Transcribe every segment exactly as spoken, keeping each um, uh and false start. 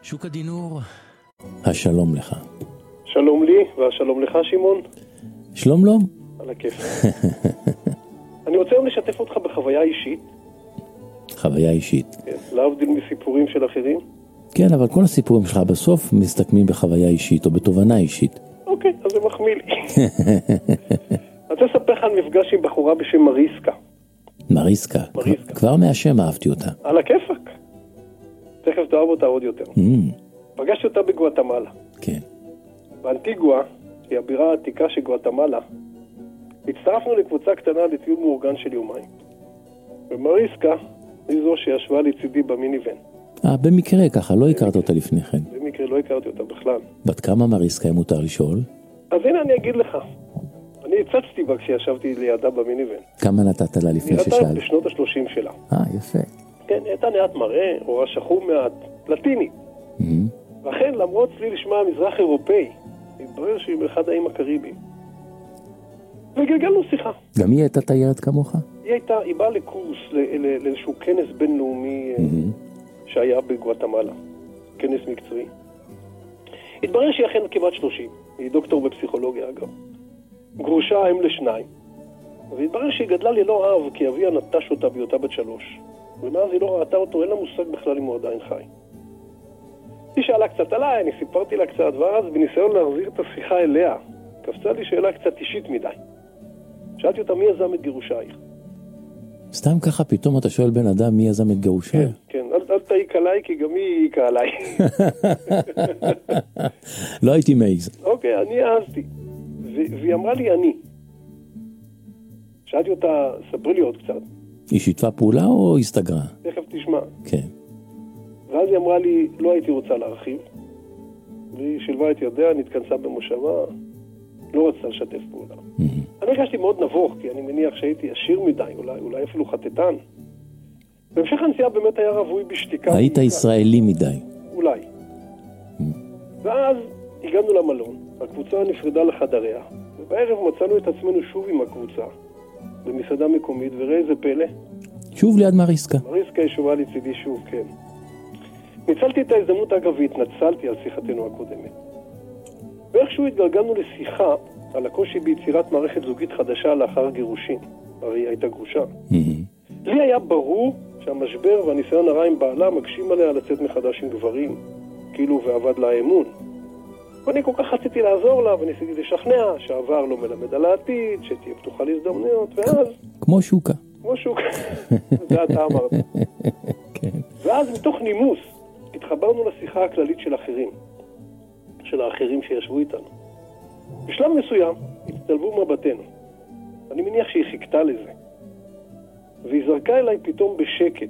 שוק הדינור, השלום לך. שלום לי, והשלום לך שמעון. שלום לום. על הכיף. אני רוצה היום לשתף אותך בחוויה אישית. חוויה אישית. כן, להבדיל מסיפורים של אחרים. כן, אבל כל הסיפורים שלך בסוף מסתכמים בחוויה אישית או בתובנה אישית. אוקיי, אז זה מחמיא לי. אני רוצה לספר לך על מפגש עם בחורה בשם מריסקה. מריסקה. מריסקה. כבר מהשם אהבתי אותה. על הכיפק. תכף תאהב אותה עוד יותר. Mm, פגשתי אותה בגואטמלה. כן. באנטיגואה, היא הבירה העתיקה של גואטמלה, הצטרפנו לקבוצה קטנה לטיול מאורגן של יומיים. ומריסקה היא זו שישבה לצידי במיניבן. אה, במקרה ככה, לא הכרת אותה לפני כן. במקרה לא הכרתי אותה בכלל. בת כמה מריסקה, אם מותר לשאול? אז הנה אני אגיד לך. אני הצצתי בה כשישבתי לידה במיניבן. כמה נתת לה לפני נראתה ששאל? בשנות השלושים שלה. אה, יפה. כן, הייתה מעט מראה, אורה שחום מעט, לטיני. Mm, ואכן, למרות צליל לשמה המזרח אירופאי, התברר שהיא באחד האיים הקריביים. וגלגלנו שיחה. גם היא הייתה תיירת כמוך? היא הייתה, היא באה לקורס, ל- ל- לאיזשהו כנס בינלאומי אה, Mm-hmm. שהיה בגואטמלה. כנס מקצועי. התברר שהיא אכן כמעט שלושים. היא דוקטור בפסיכולוגיה אגב. גרושה אם לשניים. והתברר שהיא גדלה ללא אב, כי אביה נטש אותה בהיותה בת שלוש. ומאז היא לא ראתה אותו, אין לה מושג בכלל אם הוא עדיין חי. היא שאלה קצת עליי, אני סיפרתי לה קצת, ואז בניסיון להחזיר את השיחה אליה, קפצה לי שאלה קצת אישית מדי. שאלתי אותה, מי יזם את גירושייך? סתם ככה פתאום אתה שואל בן אדם מי יזם את גירושיה? כן, כן, אל, אל תעיק עליי, כי גם היא העיקה עליי. לא הייתי מעיז. אוקיי, אני העזתי. ו- והיא אמרה לי, אני. שאלתי אותה, ספרי לי עוד קצת. היא שיתפה פעולה או הסתגרה? תכף תשמע. כן. ואז היא אמרה לי, לא הייתי רוצה להרחיב. והיא שילבה את ידיה, נתכנסה במושבה, לא רצתה לשתף פעולה. Mm-hmm. אני הרגשתי מאוד נבוך, כי אני מניח שהייתי עשיר מדי, אולי, אולי אפילו חטטן. בהמשך הנסיעה באמת היה רבוי בשתיקה. היית ישראלי מדי. אולי. ואז הגענו למלון, הקבוצה נפרדה לחדריה, ובערב מצאנו את עצמנו שוב עם הקבוצה, במסעדה מקומית, וראה איזה פלא. שוב ליד מריסקה. מריסקה ישובה לצידי שוב, כן. ניצלתי את ההזדמנות אגב והתנצלתי על שיחתנו הקודמת. ואיכשהו התגלגלנו לשיחה על הקושי ביצירת מערכת זוגית חדשה לאחר גירושין. הרי היא הייתה גרושה. Mm-hmm. לי היה ברור שהמשבר והניסיון הרע עם בעלה מקשים עליה לצאת מחדש עם גברים, כאילו ועבד לה אמון. ואני כל כך רציתי לעזור לה וניסיתי לשכנע שהעבר לא מלמד על העתיד, שתהיה פתוחה להזדמנויות, ואז... כמו שוקה. כמו שוקה. זה אתה אמרת. כן. ואז מתוך נימוס התחברנו לשיחה הכללית של אחרים, של האחרים שישבו איתנו. בשלב מסוים הצטלבו מבטנו. אני מניח שהיא חיכתה לזה. והיא זרקה אליי פתאום בשקט.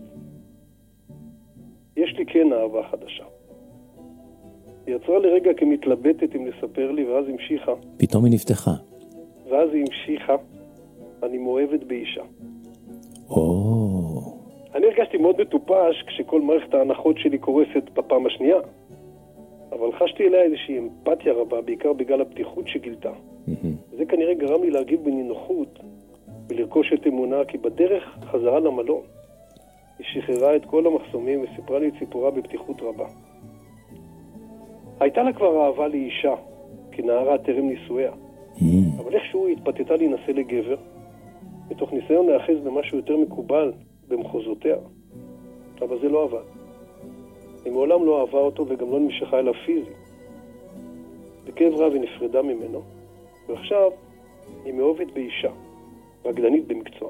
יש לי כן אהבה חדשה. היא יצרה לרגע כמתלבטת אם לספר לי, ואז המשיכה. פתאום היא נפתחה. ואז היא המשיכה. אני מאוהבת באישה. או... אני הרגשתי מאוד מטופש כשכל מערכת ההנחות שלי קורסת בפעם השנייה. אבל חשתי אליה איזושהי אמפתיה רבה, בעיקר בגלל הפתיחות שגילתה. Mm-hmm. זה כנראה גרם לי להגיב בנינוחות ולרכוש את אמונה, כי בדרך חזרה למלון היא שחררה את כל המחסומים וסיפרה לי את סיפורה בפתיחות רבה. הייתה לה כבר אהבה לאישה, כנערה טרם נישואיה. Mm-hmm. אבל איכשהו היא התפתתה להינשא לגבר, מתוך ניסיון להאחז במשהו יותר מקובל במחוזותיה. אבל זה לא עבד. היא מעולם לא אהבה אותו וגם לא נמשכה אליו פיזי. בכאב רב היא נפרדה ממנו, ועכשיו היא מאוהבת באישה, רגלנית במקצוע.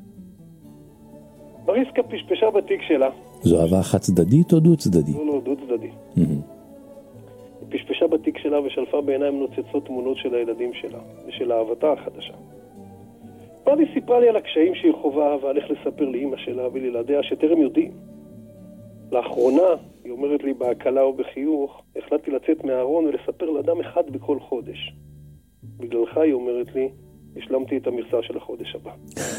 מריסקה פשפשה בתיק שלה. זו אהבה חד צדדית או דו צדדית? לא, לא, דו צדדי. Mm-hmm. היא פשפשה בתיק שלה ושלפה בעיניים נוצצות תמונות של הילדים שלה ושל אהבתה החדשה. ואז היא סיפרה לי על הקשיים שהיא חובה ועל איך לספר לאמא שלה ולילדיה שטרם יודעים. לאחרונה, היא אומרת לי בהקלה או בחיוך, החלטתי לצאת מהארון ולספר לאדם אחד בכל חודש. בגללך, היא אומרת לי, השלמתי את המכסה של החודש הבא.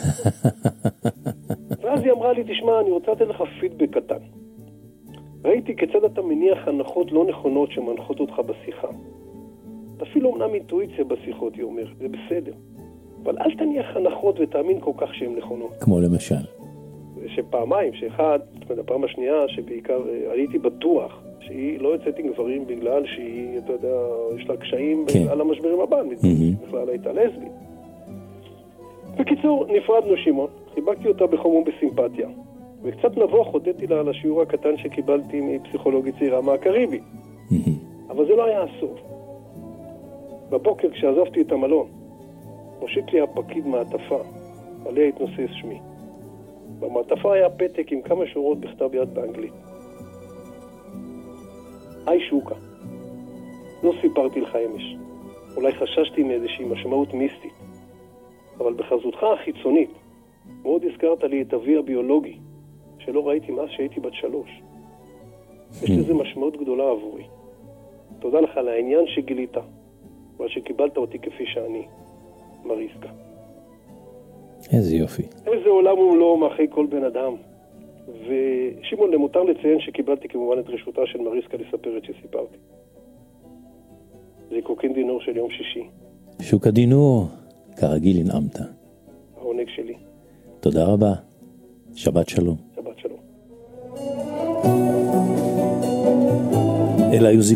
ואז היא אמרה לי, תשמע, אני רוצה לתת לך פידבק קטן. ראיתי כיצד אתה מניח הנחות לא נכונות שמנחות אותך בשיחה. אפילו אומנם אינטואיציה בשיחות, היא אומרת, זה בסדר. אבל אל תניח הנחות ותאמין כל כך שהן נכונות. כמו למשל? שפעמיים, שאחד, זאת אומרת, הפעם השנייה, שבעיקר הייתי בטוח שהיא לא יוצאת עם גברים בגלל שהיא, אתה יודע, יש לה קשיים כן. על המשבר עם הבן, Mm-hmm. בכלל הייתה לסבית. בקיצור, נפרדנו שמעון, חיבקתי אותה בחום ובסימפתיה, וקצת נבוך הודיתי לה על השיעור הקטן שקיבלתי מפסיכולוגית צעירה מהקריבי. Mm-hmm. אבל זה לא היה הסוף. בבוקר כשעזבתי את המלון, הושיט לי הפקיד מעטפה, עליה התנוסס שמי. במעטפה היה פתק עם כמה שורות בכתב יד באנגלית. היי שוקה, לא סיפרתי לך אמש. אולי חששתי מאיזושהי משמעות מיסטית. אבל בחזותך החיצונית, מאוד הזכרת לי את אבי הביולוגי, שלא ראיתי מאז שהייתי בת שלוש. יש לזה משמעות גדולה עבורי. תודה לך על העניין שגילית, ועל שקיבלת אותי כפי שאני, מריסקה. איזה יופי. איזה עולם ומלואו מאחורי כל בן אדם. ושמעון, למותר לציין שקיבלתי כמובן את רשותה של מריסקה לספר את שסיפרתי. זיקוקין דינור של יום שישי. שוקה דינור, כרגיל הנעמת. העונג שלי. תודה רבה. שבת שלום. שבת שלום. אלה היו